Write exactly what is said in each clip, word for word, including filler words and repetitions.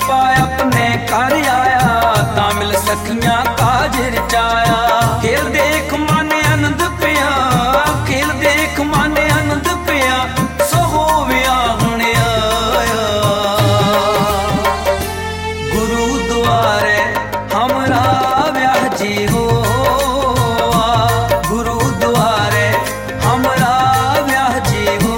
आपा अपने घर आया, तामिल सखियां काज रचाया। खेल देख माने आनंद पिया, खेल देख माने आनंद पिया, सो होविया हुण आया। गुरुद्वारे हमरा ब्याह जी हो, गुरुद्वारे हमरा ब्याह जी हो।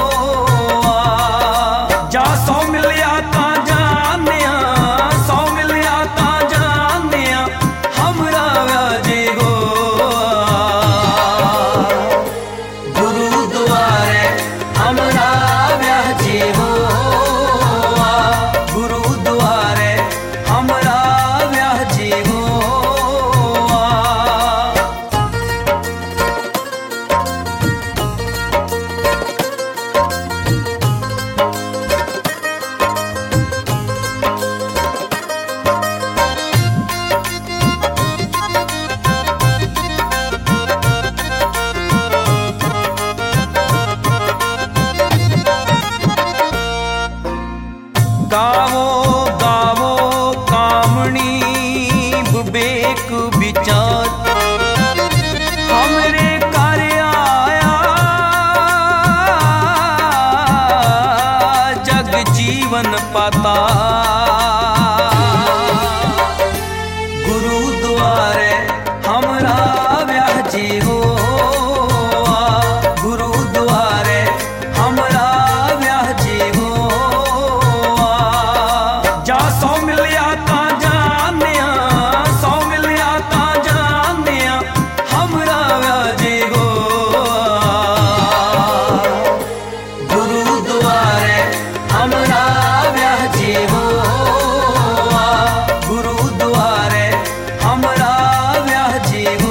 जा सौ मिलिया ता जानिया, सौ मिलिया ता जानिया, हमरा ब्याह जी हो। गुरुद्वारे हमरा ब्याह जी हो, गुरुद्वारे हमरा ब्याह जी हो। गावो गावो कामणी विवेक विचार, हमरे घर आया जग जीवन पाता। गुरुद्वारे हमरा ब्याह जी हो, गुरुद्वारे हमरा ब्याह जी हो। जा सौ मिलिया ता जानिया, सौ मिलिया ता जानिया, हमरा ब्याह जी हो। गुरुद्वारे हमरा ब्याह जी हो, गुरुद्वारे हमरा ब्याह जी हो।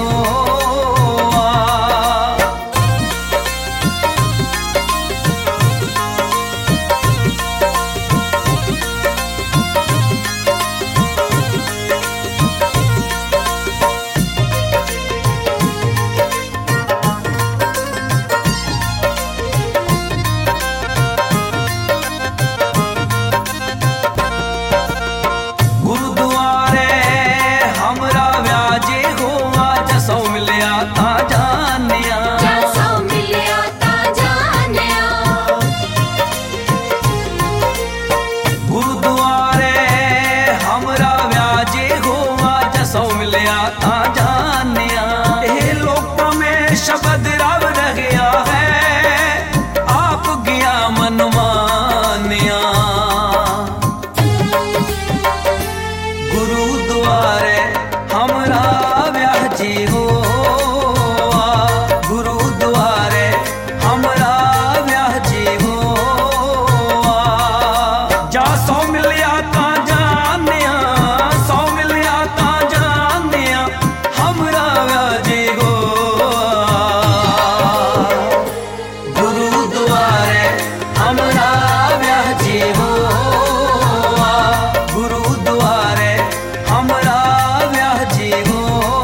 गुरुद्वारे हमरा ब्याह जी हो, आज सौ मिलिया ता जानिया, सौ मिलिया ता जानिया। गुरुद्वारे हमरा ब्याह जी हो, आज सौ मिलिया ता जानिया। ए लोकां में शब्द रब रहिया है, आप गया मन मानिया। गुरुद्वारे हमरा ब्याह जी हो, गुरुद्वारे हमरा ब्याह जी हो। जा सौ मिलिया ता जानिया, सौ मिलिया ता जानिया, हमरा ब्याह जी हो। गुरुद्वारे हमरा ब्याह जी हो, गुरुद्वारे हमरा ब्याह जी हो।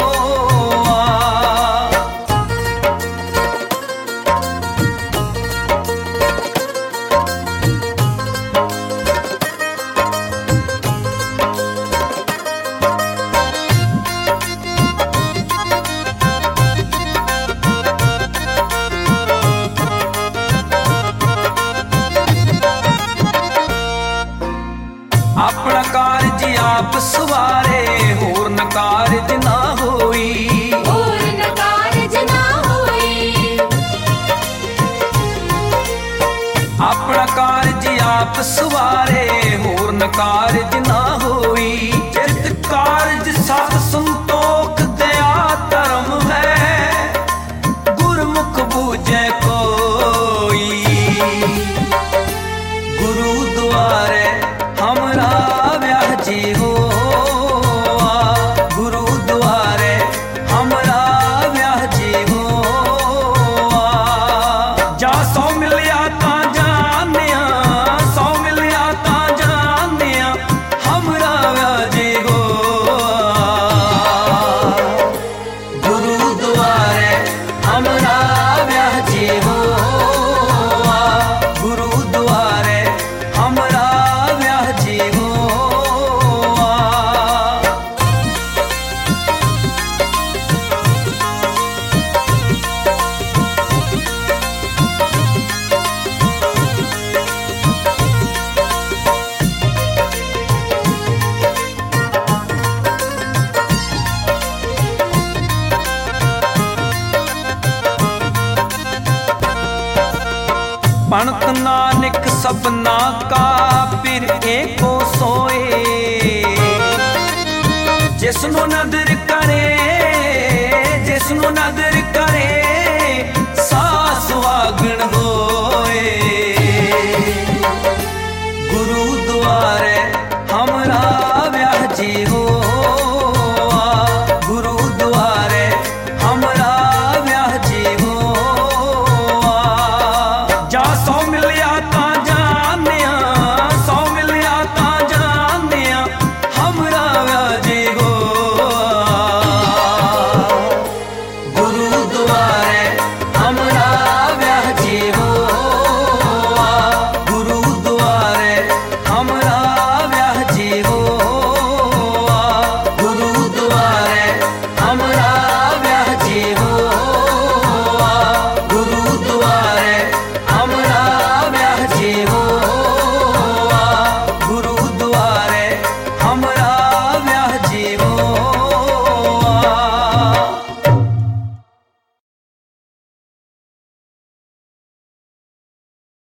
अपना कारज आप सवारे, होर न कारज ना होई, और न कारज ना होई। अपना कारज आप सवारे, होर न कारज ना होई। चित कारज साध संतोख दया धर्म है, गुरमुख बूझे कोई। गुरुद्वारे हमरा ब्याह जी हो, गुरुद्वारे हमरा ब्याह जी हो। जा सौ मिलिया ता जानिया, सौ मिलिया ता जानिया, हमरा ब्याह जी हो। गुरुद्वारे हमरा ब्याह जी हो, गुरुद्वारे हमरा ब्याह जी हो। सपना का फिर एको सोए, जिसनु नदर करे जिसनु नदर करे सास वागण होए। गुरुद्वारे हमरा ब्याह जी हो